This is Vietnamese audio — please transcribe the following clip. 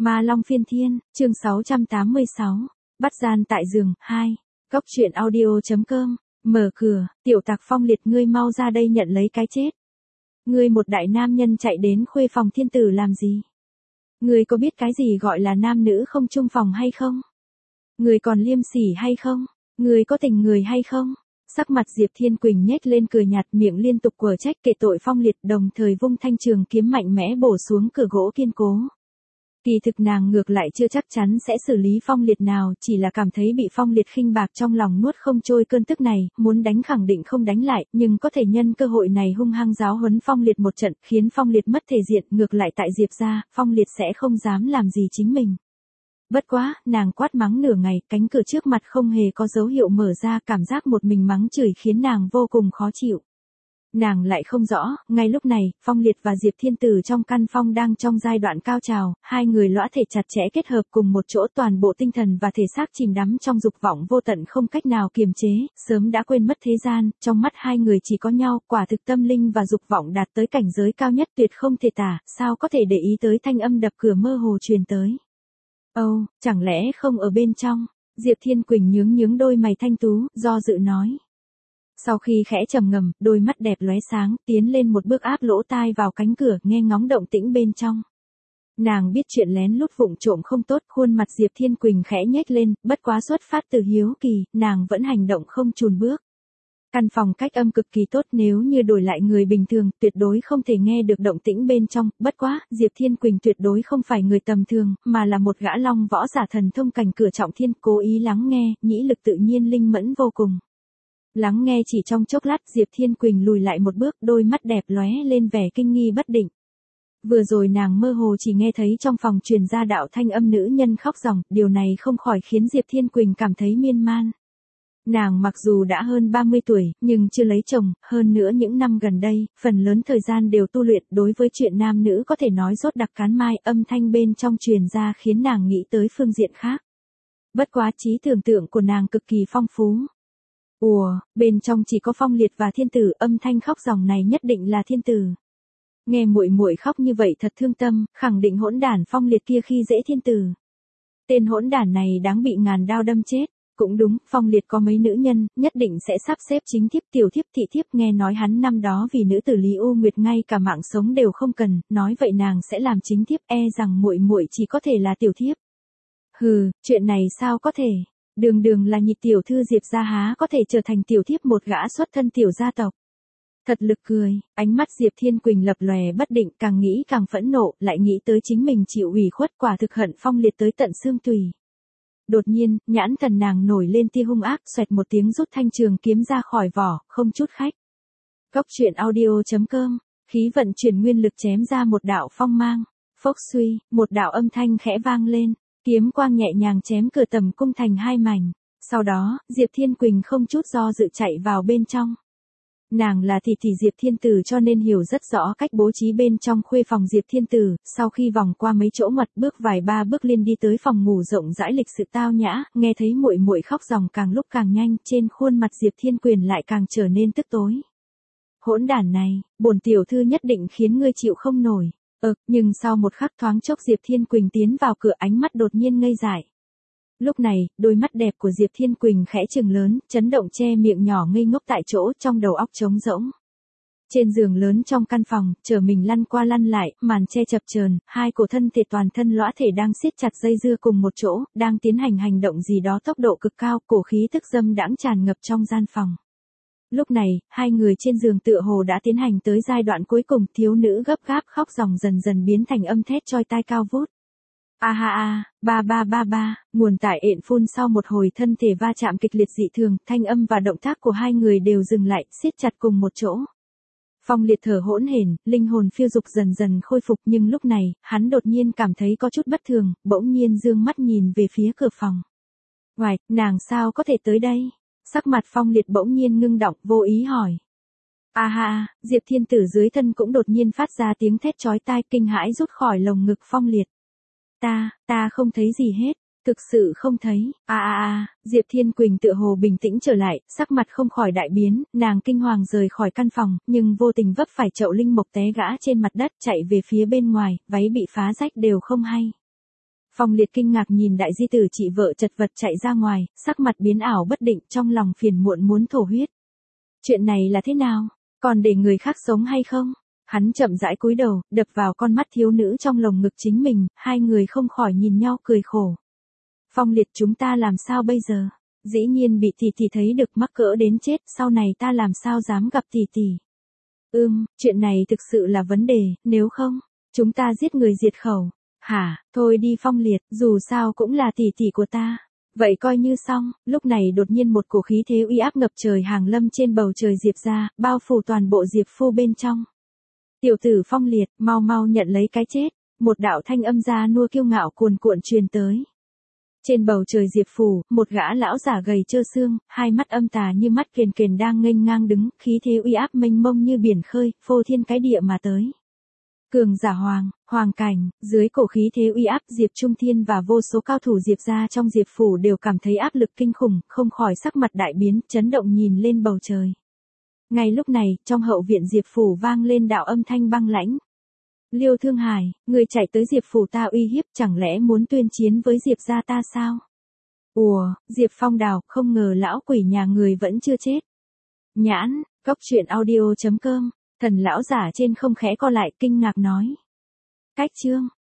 Ma Long Phiên Thiên, chương 686, bắt gian tại giường, 2, Góc truyện audio.com, mở cửa, tiểu tặc Phong Liệt ngươi mau ra đây nhận lấy cái chết. Ngươi một đại nam nhân chạy đến khuê phòng thiên tử làm gì? Ngươi có biết cái gì gọi là nam nữ không chung phòng hay không? Ngươi còn liêm sỉ hay không? Ngươi có tình người hay không? Sắc mặt Diệp Thiên Quỳnh nhếch lên cười nhạt, miệng liên tục quở trách kệ tội Phong Liệt, đồng thời vung thanh trường kiếm mạnh mẽ bổ xuống cửa gỗ kiên cố. Kỳ thực nàng ngược lại chưa chắc chắn sẽ xử lý Phong Liệt nào, chỉ là cảm thấy bị Phong Liệt khinh bạc trong lòng nuốt không trôi cơn tức này, muốn đánh khẳng định không đánh lại, nhưng có thể nhân cơ hội này hung hăng giáo huấn Phong Liệt một trận, khiến Phong Liệt mất thể diện, ngược lại tại Diệp gia, Phong Liệt sẽ không dám làm gì chính mình. Bất quá, nàng quát mắng nửa ngày, cánh cửa trước mặt không hề có dấu hiệu mở ra, cảm giác một mình mắng chửi khiến nàng vô cùng khó chịu. Nàng lại không rõ, ngay lúc này, Phong Liệt và Diệp Thiên Tử trong căn phòng đang trong giai đoạn cao trào, hai người lõa thể chặt chẽ kết hợp cùng một chỗ, toàn bộ tinh thần và thể xác chìm đắm trong dục vọng vô tận không cách nào kiềm chế, sớm đã quên mất thế gian, trong mắt hai người chỉ có nhau, quả thực tâm linh và dục vọng đạt tới cảnh giới cao nhất tuyệt không thể tả, sao có thể để ý tới thanh âm đập cửa mơ hồ truyền tới. Âu, chẳng lẽ không ở bên trong? Diệp Thiên Quỳnh nhướng đôi mày thanh tú, do dự nói. Sau khi khẽ trầm ngâm, đôi mắt đẹp lóe sáng, tiến lên một bước áp lỗ tai vào cánh cửa, nghe ngóng động tĩnh bên trong. Nàng biết chuyện lén lút vụng trộm không tốt, khuôn mặt Diệp Thiên Quỳnh khẽ nhếch lên, bất quá xuất phát từ hiếu kỳ, nàng vẫn hành động không chùn bước. Căn phòng cách âm cực kỳ tốt, nếu như đổi lại người bình thường, tuyệt đối không thể nghe được động tĩnh bên trong, bất quá, Diệp Thiên Quỳnh tuyệt đối không phải người tầm thường, mà là một gã long võ giả thần thông cảnh cửa trọng thiên, cố ý lắng nghe, nhĩ lực tự nhiên linh mẫn vô cùng. Lắng nghe chỉ trong chốc lát, Diệp Thiên Quỳnh lùi lại một bước, đôi mắt đẹp lóe lên vẻ kinh nghi bất định. Vừa rồi nàng mơ hồ chỉ nghe thấy trong phòng truyền ra đạo thanh âm nữ nhân khóc ròng, điều này không khỏi khiến Diệp Thiên Quỳnh cảm thấy miên man. Nàng mặc dù đã hơn 30 tuổi, nhưng chưa lấy chồng, hơn nữa những năm gần đây, phần lớn thời gian đều tu luyện, đối với chuyện nam nữ có thể nói rốt đặc cán mai, âm thanh bên trong truyền ra khiến nàng nghĩ tới phương diện khác. Bất quá trí tưởng tượng của nàng cực kỳ phong phú. Ủa, bên trong chỉ có Phong Liệt và Thiên Tử, âm thanh khóc ròng này nhất định là Thiên Tử. Nghe muội muội khóc như vậy thật thương tâm, khẳng định hỗn đản Phong Liệt kia khi dễ Thiên Tử. Tên hỗn đản này đáng bị ngàn đao đâm chết. Cũng đúng, Phong Liệt có mấy nữ nhân, nhất định sẽ sắp xếp chính thiếp, tiểu thiếp, thị thiếp, nghe nói hắn năm đó vì nữ tử Lý U Nguyệt ngay cả mạng sống đều không cần, nói vậy nàng sẽ làm chính thiếp, e rằng muội muội chỉ có thể là tiểu thiếp. Hừ, chuyện này sao có thể? Đường là nhị tiểu thư Diệp gia há có thể trở thành tiểu thiếp một gã xuất thân tiểu gia tộc. Thật lực cười, ánh mắt Diệp Thiên Quỳnh lập lòe bất định, càng nghĩ càng phẫn nộ, lại nghĩ tới chính mình chịu ủy khuất, quả thực hận Phong Liệt tới tận xương tùy. Đột nhiên, nhãn thần nàng nổi lên tia hung ác, xoẹt một tiếng rút thanh trường kiếm ra khỏi vỏ, không chút khách. Góc truyện audio.com, khí vận chuyển nguyên lực chém ra một đạo phong mang, phốc suy, một đạo âm thanh khẽ vang lên, kiếm quang nhẹ nhàng chém cửa tầm cung thành hai mảnh. Sau đó, Diệp Thiên Quỳnh không chút do dự chạy vào bên trong. Nàng là tỷ Diệp Thiên Tử cho nên hiểu rất rõ cách bố trí bên trong khuê phòng Diệp Thiên Tử, sau khi vòng qua mấy chỗ ngoặt bước vài ba bước liên đi tới phòng ngủ rộng rãi lịch sự tao nhã, nghe thấy muội muội khóc ròng càng lúc càng nhanh, trên khuôn mặt Diệp Thiên Quỳnh lại càng trở nên tức tối. Hỗn đản này, bổn tiểu thư nhất định khiến ngươi chịu không nổi. Nhưng sau một khắc thoáng chốc Diệp Thiên Quỳnh tiến vào cửa, ánh mắt đột nhiên ngây dại. Lúc này, đôi mắt đẹp của Diệp Thiên Quỳnh khẽ trừng lớn, chấn động che miệng nhỏ ngây ngốc tại chỗ, trong đầu óc trống rỗng. Trên giường lớn trong căn phòng, chờ mình lăn qua lăn lại, màn che chập chờn, hai cổ thân thể toàn thân lõa thể đang siết chặt dây dưa cùng một chỗ, đang tiến hành hành động gì đó tốc độ cực cao, cổ khí tức dâm đãng tràn ngập trong gian phòng. Lúc này, hai người trên giường tựa hồ đã tiến hành tới giai đoạn cuối cùng, thiếu nữ gấp gáp khóc ròng dần dần biến thành âm thét choi tai cao vút. A ha a, ba, nguồn tải ện phun sau một hồi thân thể va chạm kịch liệt dị thường, thanh âm và động tác của hai người đều dừng lại, siết chặt cùng một chỗ. Phong Liệt thở hỗn hển, linh hồn phiêu dục dần dần khôi phục, nhưng lúc này, hắn đột nhiên cảm thấy có chút bất thường, bỗng nhiên dương mắt nhìn về phía cửa phòng. Ngoài, nàng sao có thể tới đây? Sắc mặt Phong Liệt bỗng nhiên ngưng động, vô ý hỏi. A ha, Diệp Thiên Tử dưới thân cũng đột nhiên phát ra tiếng thét chói tai, kinh hãi rút khỏi lồng ngực Phong Liệt. Ta không thấy gì hết, thực sự không thấy. Diệp Thiên Quỳnh tựa hồ bình tĩnh trở lại, sắc mặt không khỏi đại biến, nàng kinh hoàng rời khỏi căn phòng, nhưng vô tình vấp phải chậu linh mộc té gã trên mặt đất, chạy về phía bên ngoài, váy bị phá rách đều không hay. Phong Liệt kinh ngạc nhìn đại di tử chị vợ chật vật chạy ra ngoài, sắc mặt biến ảo bất định, trong lòng phiền muộn muốn thổ huyết. Chuyện này là thế nào? Còn để người khác sống hay không? Hắn chậm rãi cúi đầu, đập vào con mắt thiếu nữ trong lồng ngực chính mình, hai người không khỏi nhìn nhau cười khổ. Phong Liệt, chúng ta làm sao bây giờ? Dĩ nhiên bị tỷ tỷ thấy được, mắc cỡ đến chết, sau này ta làm sao dám gặp tỷ tỷ? Chuyện này thực sự là vấn đề, nếu không, chúng ta giết người diệt khẩu. Hả, thôi đi Phong Liệt, dù sao cũng là tỷ tỷ của ta. Vậy coi như xong, lúc này đột nhiên một cổ khí thế uy áp ngập trời hàng lâm trên bầu trời Diệp ra, bao phủ toàn bộ Diệp phu bên trong. Tiểu tử Phong Liệt, mau mau nhận lấy cái chết. Một đạo thanh âm già nua kiêu ngạo cuồn cuộn truyền tới. Trên bầu trời Diệp phủ, một gã lão giả gầy trơ xương, hai mắt âm tà như mắt kền kền đang nghênh ngang đứng, khí thế uy áp mênh mông như biển khơi, phô thiên cái địa mà tới. Cường giả hoàng cảnh, dưới cổ khí thế uy áp Diệp Trung Thiên và vô số cao thủ Diệp gia trong Diệp phủ đều cảm thấy áp lực kinh khủng, không khỏi sắc mặt đại biến, chấn động nhìn lên bầu trời. Ngay lúc này, trong hậu viện Diệp phủ vang lên đạo âm thanh băng lãnh. Liêu Thương Hải, người chạy tới Diệp phủ ta uy hiếp, chẳng lẽ muốn tuyên chiến với Diệp gia ta sao? Ùa, Diệp Phong Đào, không ngờ lão quỷ nhà người vẫn chưa chết. Nhãn, cóc truyện audio.com, thần lão giả trên không khẽ co lại kinh ngạc nói. Cách chương.